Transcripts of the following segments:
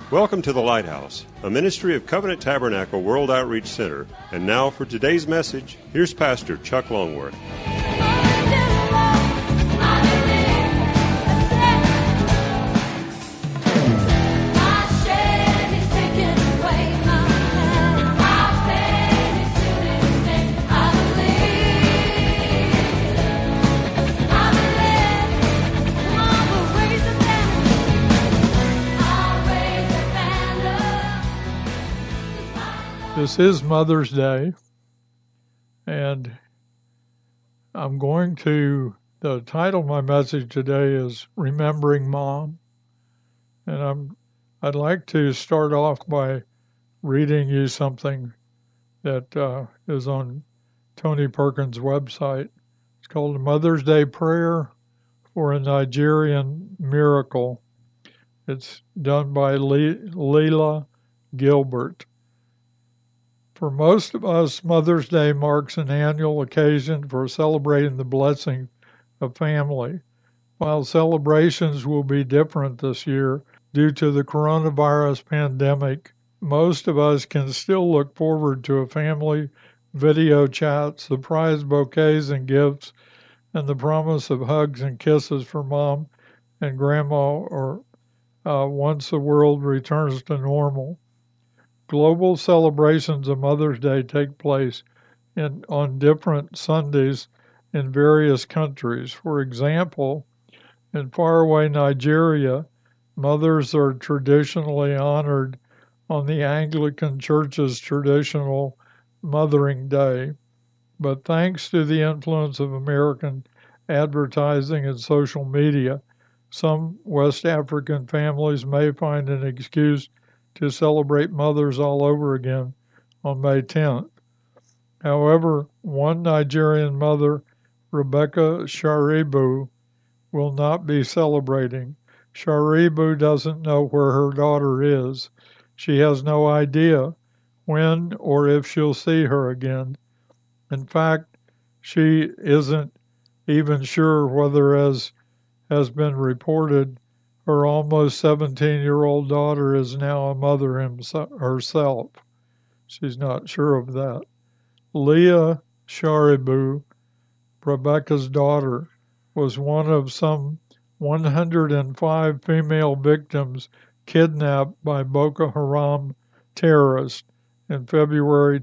Welcome to the Lighthouse, a ministry of Covenant Tabernacle World Outreach Center. And now for today's message, here's Pastor Chuck Longworth. This is Mother's Day, and the title of my message today is Remembering Mom. And I'd like to start off by reading you something that is on Tony Perkins' website. It's called a Mother's Day Prayer for a Nigerian Miracle. It's done by Leila Gilbert. For most of us, Mother's Day marks an annual occasion for celebrating the blessing of family. While celebrations will be different this year due to the coronavirus pandemic, most of us can still look forward to a family video chat, surprise bouquets and gifts, and the promise of hugs and kisses for Mom and Grandma or once the world returns to normal. Global celebrations of Mother's Day take place on different Sundays in various countries. For example, in faraway Nigeria, mothers are traditionally honored on the Anglican Church's traditional Mothering Day. But thanks to the influence of American advertising and social media, some West African families may find an excuse to celebrate mothers all over again on May 10th. However, one Nigerian mother, Rebecca Sharibu, will not be celebrating. Sharibu doesn't know where her daughter is. She has no idea when or if she'll see her again. In fact, she isn't even sure whether, as has been reported, her almost 17-year-old daughter is now a mother herself. She's not sure of that. Leah Sharibu, Rebecca's daughter, was one of some 105 female victims kidnapped by Boko Haram terrorists in February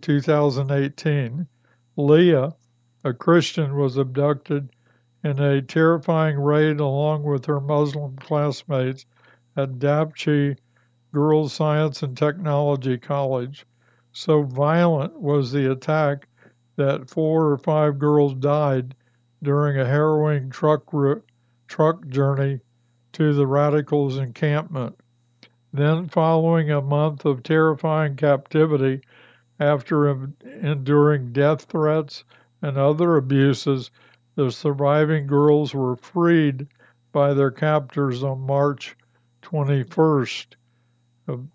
2018. Leah, a Christian, was abducted in a terrifying raid along with her Muslim classmates at Dapchi Girls Science and Technology College. So violent was the attack that 4 or 5 girls died during a harrowing truck journey to the radicals' encampment. Then, following a month of terrifying captivity after enduring death threats and other abuses, the surviving girls were freed by their captors on March 21st of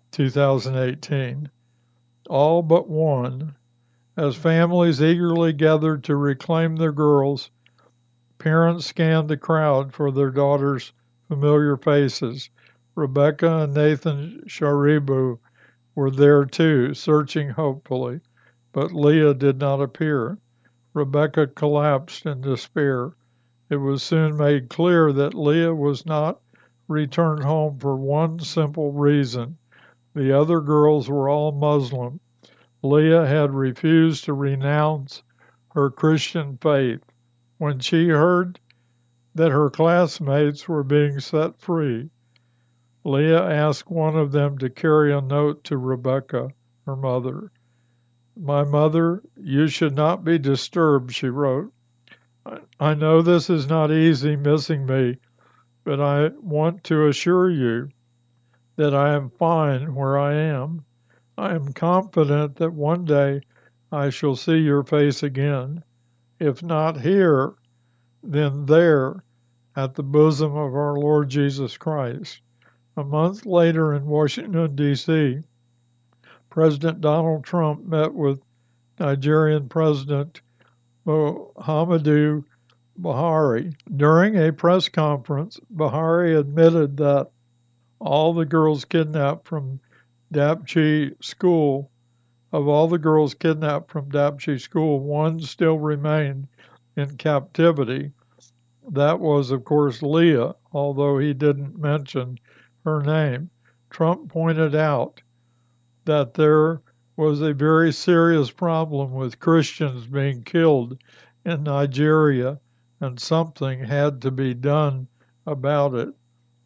2018. All but one. As families eagerly gathered to reclaim their girls, parents scanned the crowd for their daughters' familiar faces. Rebecca and Nathan Sharibu were there too, searching hopefully, but Leah did not appear. Rebecca collapsed in despair. It was soon made clear that Leah was not returned home for one simple reason. The other girls were all Muslim. Leah had refused to renounce her Christian faith. When she heard that her classmates were being set free, Leah asked one of them to carry a note to Rebecca, her mother. "My mother, you should not be disturbed," she wrote. "I know this is not easy missing me, but I want to assure you that I am fine where I am. I am confident that one day I shall see your face again. If not here, then there, at the bosom of our Lord Jesus Christ." A month later in Washington, D.C., President Donald Trump met with Nigerian President Muhammadu Buhari. During a press conference, Buhari admitted that all the girls kidnapped from Dapchi School, of all the girls kidnapped from Dapchi School, one still remained in captivity. That was, of course, Leah, although he didn't mention her name. Trump pointed out that there was a very serious problem with Christians being killed in Nigeria, and something had to be done about it.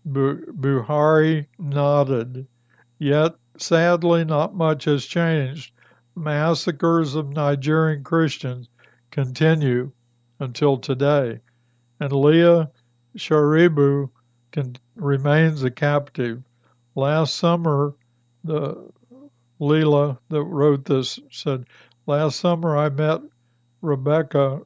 Buhari nodded. Yet, sadly, not much has changed. Massacres of Nigerian Christians continue until today, and Leah Sharibu remains a captive. Last summer, the Leela that wrote this said, "Last summer I met Rebecca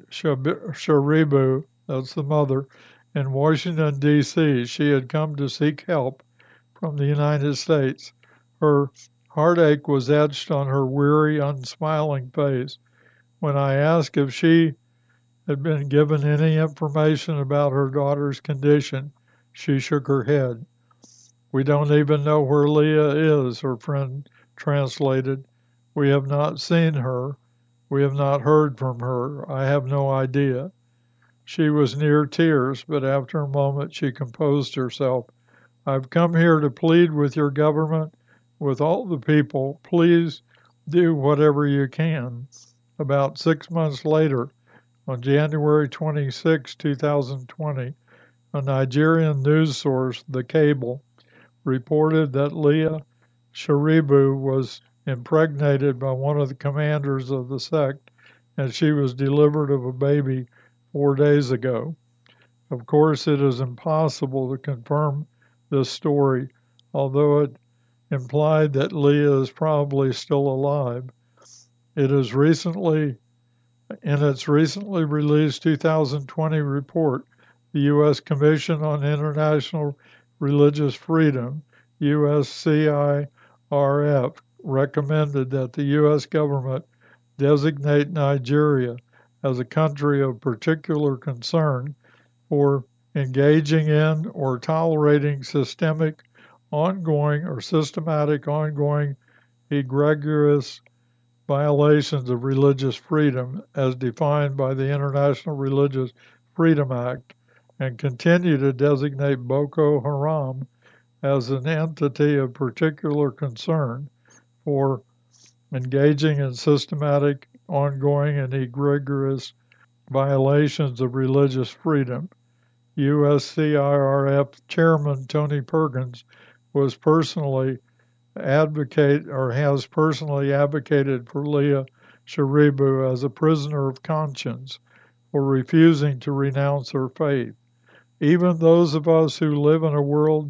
Sharibu, that's the mother, in Washington, D.C. She had come to seek help from the United States. Her heartache was etched on her weary, unsmiling face. When I asked if she had been given any information about her daughter's condition, she shook her head. We don't even know where Leah is," her friend translated. "We have not seen her. We have not heard from her. I have no idea." She was near tears, but after a moment she composed herself. "I've come here to plead with your government, with all the people. Please do whatever you can." About 6 months later, on January 26, 2020, a Nigerian news source, The Cable, reported that Leah Sharibu was impregnated by one of the commanders of the sect, and she was delivered of a baby 4 days ago. Of course, it is impossible to confirm this story, although it implied that Leah is probably still alive. It is recently, in its recently released 2020 report, the U.S. Commission on International Religious Freedom, USCIRF, recommended that the U.S. government designate Nigeria as a country of particular concern for engaging in or tolerating systematic ongoing egregious violations of religious freedom as defined by the International Religious Freedom Act, and continue to designate Boko Haram as an entity of particular concern for engaging in systematic, ongoing, and egregious violations of religious freedom. USCIRF Chairman Tony Perkins has personally advocated for Leah Sharibu as a prisoner of conscience for refusing to renounce her faith. Even those of us who live a world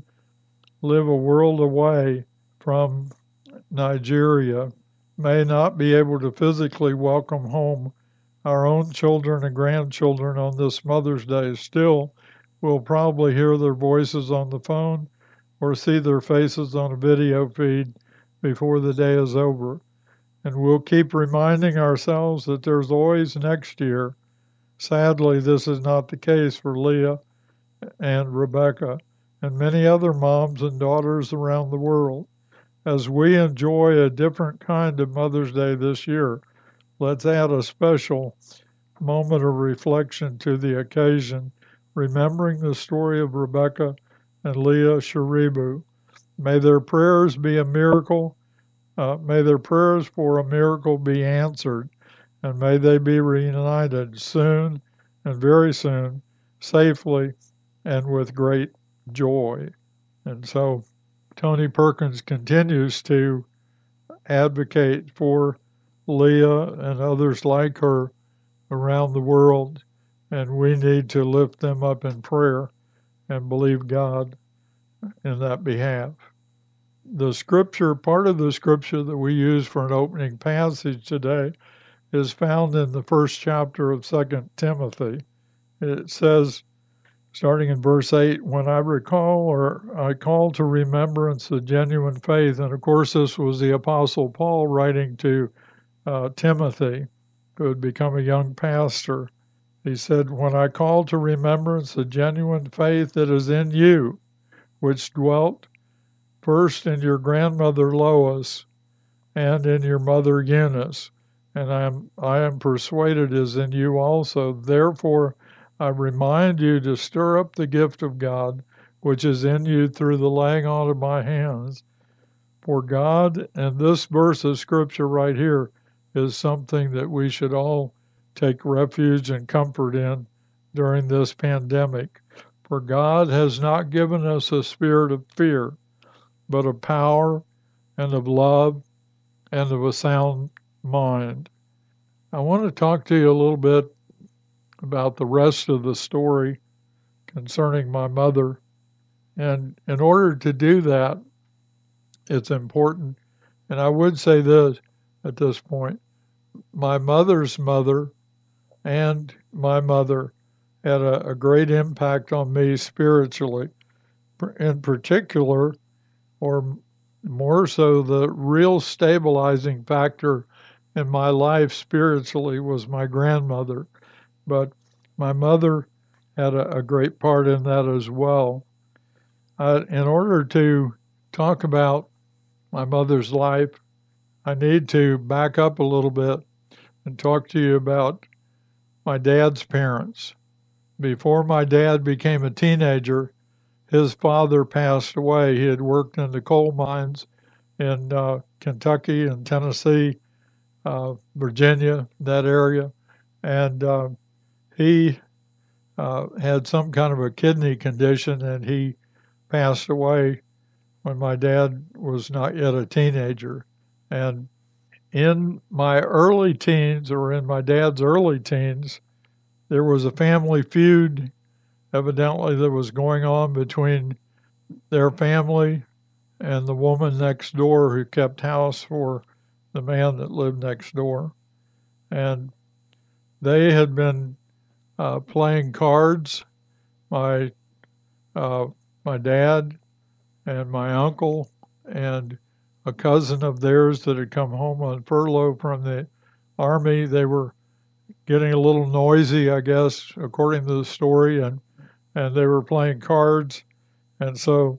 away from Nigeria may not be able to physically welcome home our own children and grandchildren on this Mother's Day. Still, we'll probably hear their voices on the phone or see their faces on a video feed before the day is over. And we'll keep reminding ourselves that there's always next year. Sadly, this is not the case for Leah and Rebecca and many other moms and daughters around the world. As we enjoy a different kind of Mother's Day this year, let's add a special moment of reflection to the occasion, remembering the story of Rebecca and Leah Sharibu. May their prayers be a miracle. May their prayers for a miracle be answered, and may they be reunited soon and very soon, safely and with great joy. And so Tony Perkins continues to advocate for Leah and others like her around the world, and we need to lift them up in prayer and believe God in that behalf. Part of the scripture that we use for an opening passage today is found in the first chapter of 2 Timothy. It says, starting in verse 8, "When I call to remembrance the genuine faith," and of course this was the Apostle Paul writing to Timothy, who had become a young pastor. He said, "When I call to remembrance the genuine faith that is in you, which dwelt first in your grandmother Lois and in your mother Eunice, and I am persuaded is in you also. Therefore, I remind you to stir up the gift of God, which is in you through the laying on of my hands. For God, and this verse of scripture right here is something that we should all take refuge and comfort in during this pandemic. For God has not given us a spirit of fear, but of power and of love and of a sound mind. I want to talk to you a little bit about the rest of the story concerning my mother. And in order to do that, it's important, and I would say this at this point, my mother's mother and my mother had a great impact on me spiritually. In particular, or more so, the real stabilizing factor in my life spiritually was my grandmother. But my mother had a great part in that as well. In order to talk about my mother's life, I need to back up a little bit and talk to you about my dad's parents. Before my dad became a teenager, his father passed away. He had worked in the coal mines in Kentucky and Tennessee, Virginia, that area, and he had some kind of a kidney condition, and he passed away when my dad was not yet a teenager. And in my early teens, or in my dad's early teens, there was a family feud evidently that was going on between their family and the woman next door who kept house for the man that lived next door. And they had been playing cards. My uh, my dad and my uncle and a cousin of theirs that had come home on furlough from the army. They were getting a little noisy, I guess, according to the story, and they were playing cards. And so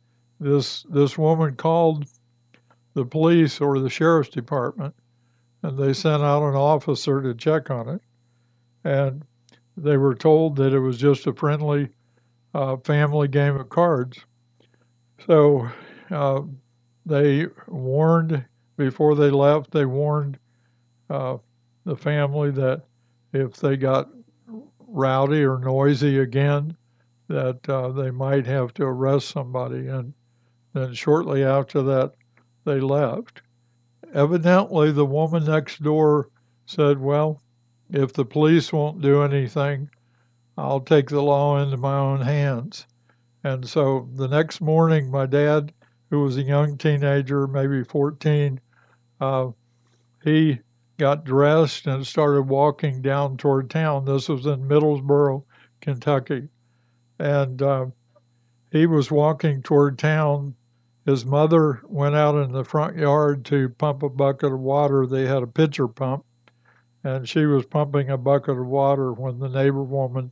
this woman called the police or the sheriff's department, and they sent out an officer to check on it. And they were told that it was just a friendly family game of cards. So uh, they warned before they left. They warned uh, the family that if they got rowdy or noisy again, that they might have to arrest somebody. And then shortly after that, they left. Evidently, the woman next door said, well, if the police won't do anything, I'll take the law into my own hands. And so the next morning, my dad, who was a young teenager, maybe 14, uh, he got dressed and started walking down toward town. This was in Middlesboro, Kentucky. And he was walking toward town. His mother went out in the front yard to pump a bucket of water. They had a pitcher pump, and she was pumping a bucket of water when the neighbor woman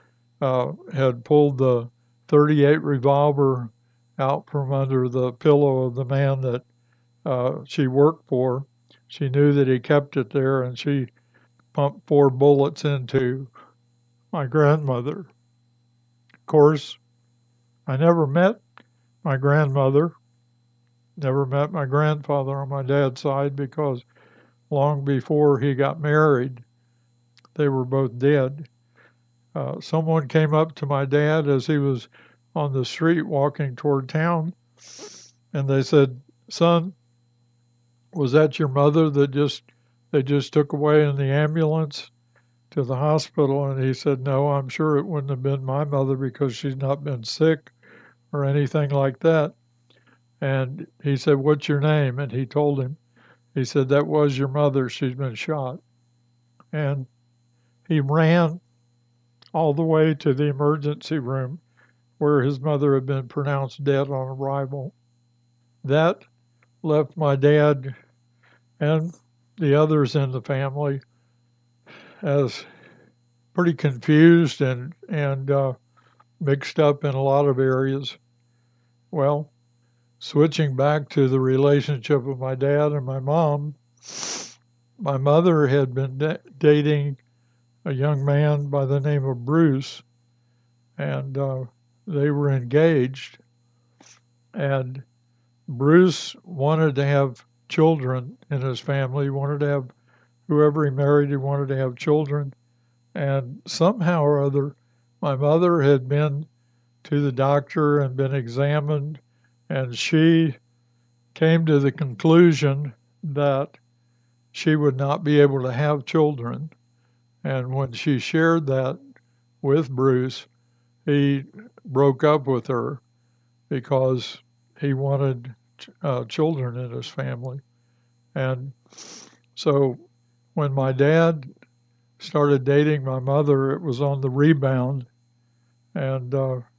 had pulled the 38 revolver out from under the pillow of the man that she worked for. She knew that he kept it there, and she pumped 4 bullets into my grandmother. Of course, I never met my grandmother, never met my grandfather on my dad's side because long before he got married, they were both dead. Someone came up to my dad as he was on the street walking toward town, and they said, "Son, was that your mother that they just took away in the ambulance to the hospital?" And he said, "No, I'm sure it wouldn't have been my mother because she's not been sick or anything like that." And he said, "What's your name?" And he told him. He said, "That was your mother. She's been shot." And he ran all the way to the emergency room where his mother had been pronounced dead on arrival. That left my dad and the others in the family as pretty confused and mixed up in a lot of areas. Well, switching back to the relationship of my dad and my mom, my mother had been dating a young man by the name of Bruce, and they were engaged. And Bruce wanted to have children in his family. He wanted to have whoever he married, he wanted to have children. And somehow or other, my mother had been to the doctor and been examined, and she came to the conclusion that she would not be able to have children. And when she shared that with Bruce, he broke up with her because he wanted children in his family. And so when my dad started dating my mother, it was on the rebound. And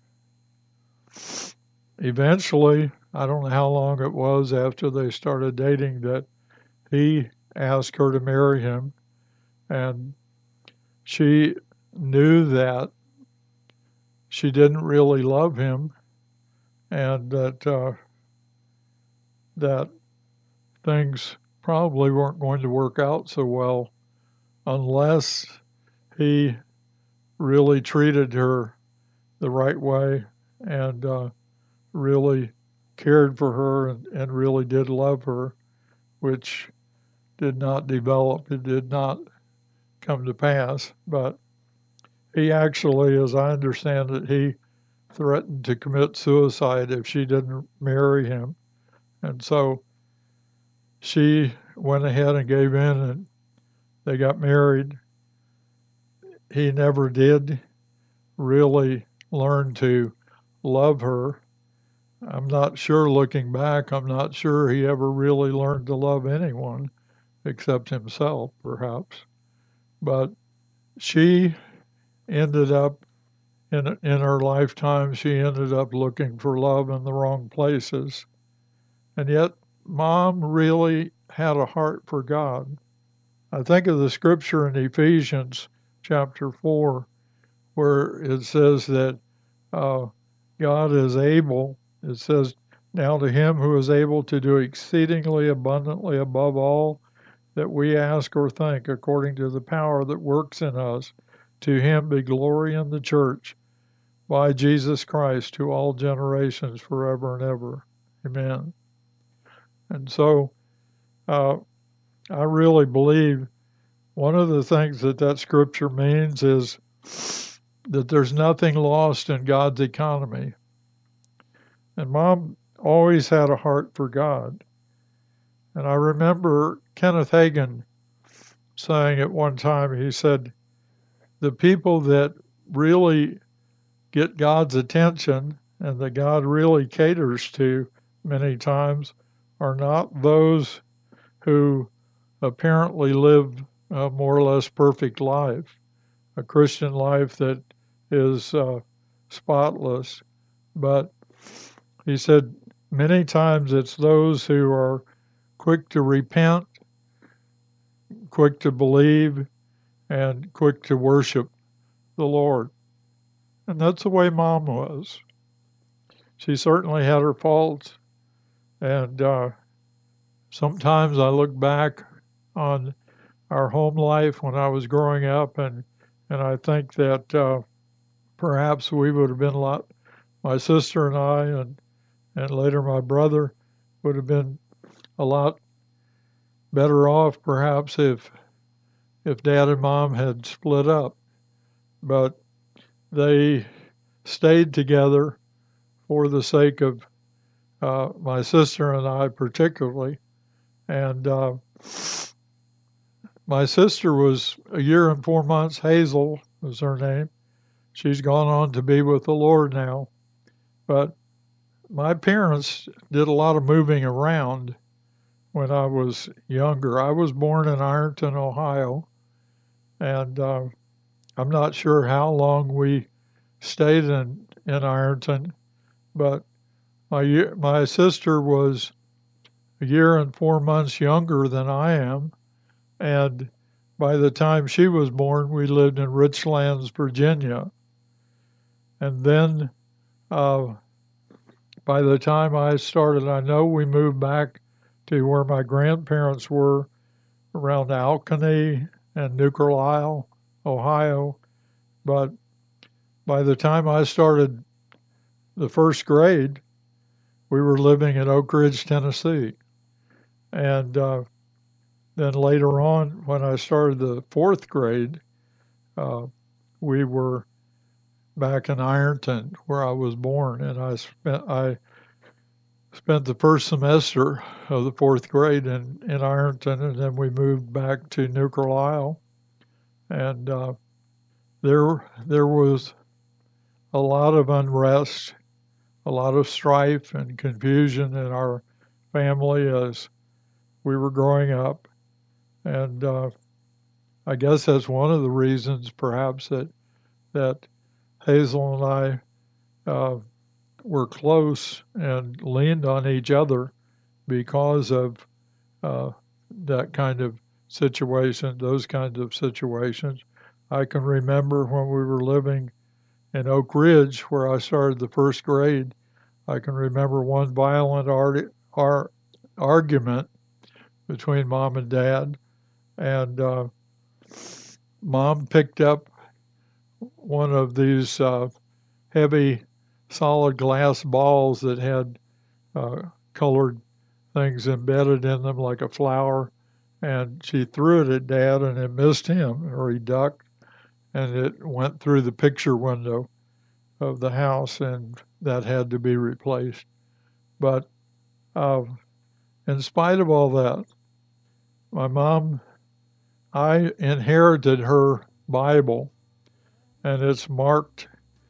eventually, I don't know how long it was after they started dating, that he asked her to marry him. And she knew that she didn't really love him, and that things probably weren't going to work out so well unless he really treated her the right way and really cared for her and really did love her, which did not develop. It did not come to pass. But he actually, as I understand it, he threatened to commit suicide if she didn't marry him. And so she went ahead and gave in, and they got married. He never did really learn to love her. I'm not sure, looking back, I'm not sure he ever really learned to love anyone except himself, perhaps. But she ended up, in her lifetime, she ended up looking for love in the wrong places. And yet, Mom really had a heart for God. I think of the scripture in Ephesians chapter 4, where it says that God is able, it says, now to him who is able to do exceedingly abundantly above all that we ask or think, according to the power that works in us, to him be glory in the church by Jesus Christ to all generations forever and ever. Amen. And so I really believe one of the things that scripture means is that there's nothing lost in God's economy. And Mom always had a heart for God. And I remember Kenneth Hagin saying at one time, he said, the people that really get God's attention and that God really caters to many times are not those who apparently live a more or less perfect life, a Christian life that is spotless. But he said many times it's those who are quick to repent, quick to believe, and quick to worship the Lord. And that's the way Mom was. She certainly had her faults, and sometimes I look back on our home life when I was growing up, and I think that perhaps we would have been a lot, my sister and I, and later my brother, would have been a lot better off perhaps if Dad and Mom had split up. But they stayed together for the sake of my sister and I particularly. And my sister was a year and 4 months. Hazel was her name. She's gone on to be with the Lord now. But my parents did a lot of moving around when I was younger. I was born in Ironton, Ohio, and I'm not sure how long we stayed in Ironton, but my sister was a year and 4 months younger than I am, and by the time she was born, we lived in Richlands, Virginia. And then by the time I started, I know we moved back to where my grandparents were around Alkany and New Carlisle, Ohio. But by the time I started the first grade, we were living in Oak Ridge, Tennessee. And then later on, when I started the fourth grade, we were back in Ironton, where I was born, and I spent the first semester of the fourth grade in Ironton, and then we moved back to New Carlisle, and there was a lot of unrest, a lot of strife and confusion in our family as we were growing up, and I guess that's one of the reasons, perhaps, that Hazel and I were close and leaned on each other because of that kind of situation, those kinds of situations. I can remember when we were living in Oak Ridge, where I started the first grade, I can remember one violent argument between Mom and Dad, and Mom picked up one of these heavy solid glass balls that had colored things embedded in them like a flower, and she threw it at Dad, and it missed him, or he ducked, and it went through the picture window of the house, and that had to be replaced. But in spite of all that, my mom, I inherited her Bible, and it's marked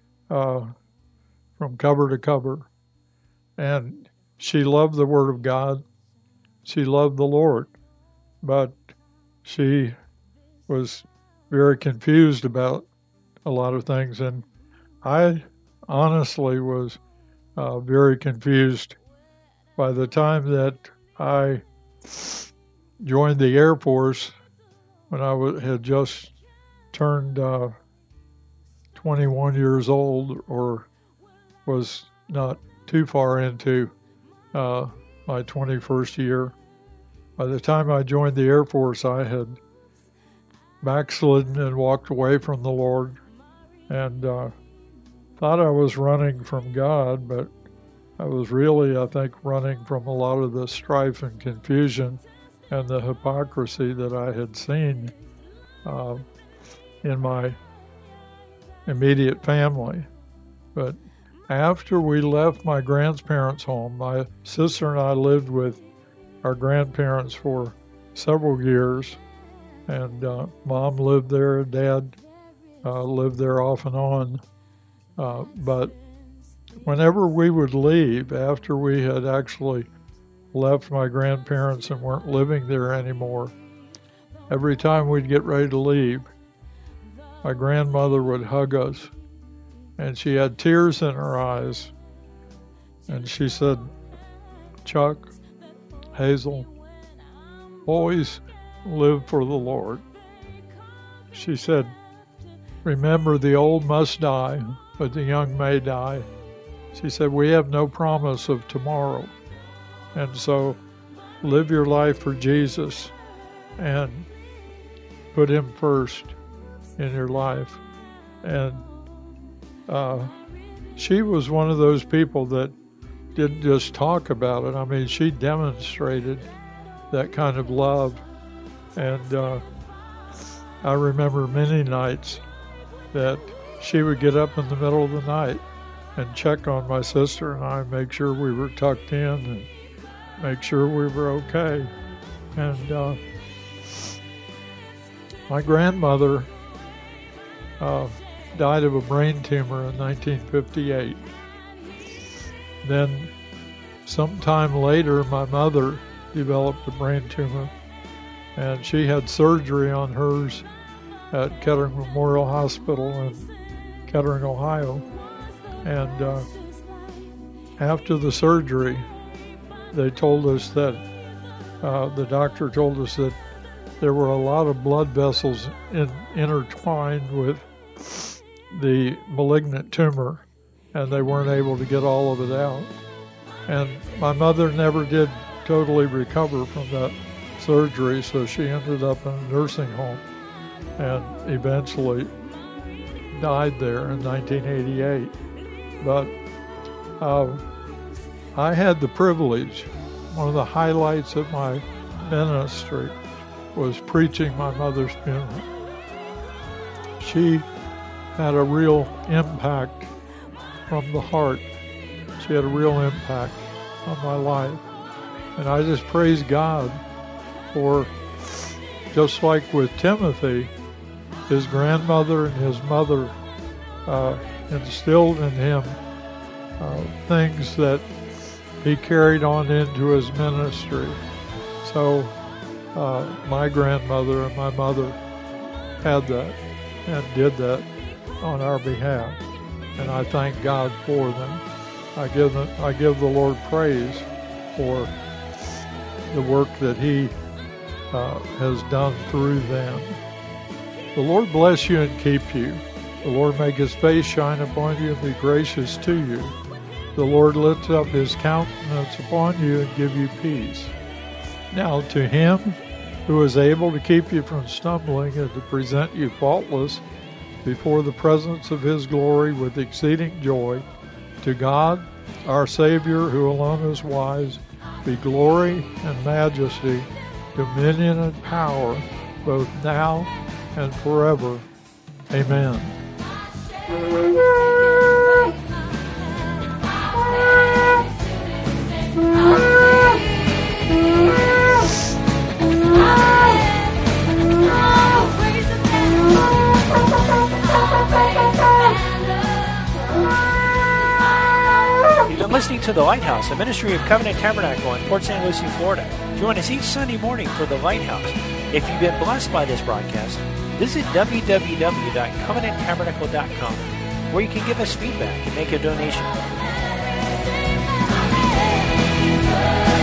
from cover to cover. And she loved the Word of God. She loved the Lord. But she was very confused about a lot of things. And I honestly was very confused by the time that I joined the Air Force when I had just turned 21 years old, or was not too far into my 21st year. By the time I joined the Air Force, I had backslidden and walked away from the Lord, and thought I was running from God, but I was really, I think, running from a lot of the strife and confusion and the hypocrisy that I had seen in my immediate family. But after we left my grandparents' home, my sister and I lived with our grandparents for several years, and Mom lived there, Dad lived there off and on. But whenever we would leave, after we had actually left my grandparents and weren't living there anymore, every time we'd get ready to leave, my grandmother would hug us, and she had tears in her eyes, and she said, "Chuck, Hazel, always live for the Lord." She said, "Remember, the old must die, but the young may die." She said, "We have no promise of tomorrow, and so live your life for Jesus and put Him first in your life." And she was one of those people that didn't just talk about it. I mean, she demonstrated that kind of love. And I remember many nights that she would get up in the middle of the night and check on my sister and I, make sure we were tucked in and make sure we were okay. And my grandmother died of a brain tumor in 1958. Then sometime later, my mother developed a brain tumor, and she had surgery on hers at Kettering Memorial Hospital in Kettering, Ohio. And after the surgery, they told us that, the doctor told us that there were a lot of blood vessels intertwined with the malignant tumor, and they weren't able to get all of it out. And my mother never did totally recover from that surgery, so she ended up in a nursing home and eventually died there in 1988. But I had the privilege, one of the highlights of my ministry was preaching my mother's funeral. She had a real impact from the heart. She had a real impact on my life. And I just praise God for, just like with Timothy, his grandmother and his mother instilled in him things that he carried on into his ministry. So my grandmother and my mother had that and did that on our behalf. And I thank God for them. I give the Lord praise for the work that he has done through them. The Lord bless you and keep you. The Lord make his face shine upon you and be gracious to you. The Lord lift up his countenance upon you and give you peace. Now to him who is able to keep you from stumbling and to present you faultless before the presence of his glory with exceeding joy, to God, our Savior, who alone is wise, be glory and majesty, dominion and power, both now and forever. Amen. You've been listening to The Lighthouse, a ministry of Covenant Tabernacle in Port St. Lucie, Florida. Join us each Sunday morning for The Lighthouse. If you've been blessed by this broadcast, visit www.covenanttabernacle.com, where you can give us feedback and make a donation.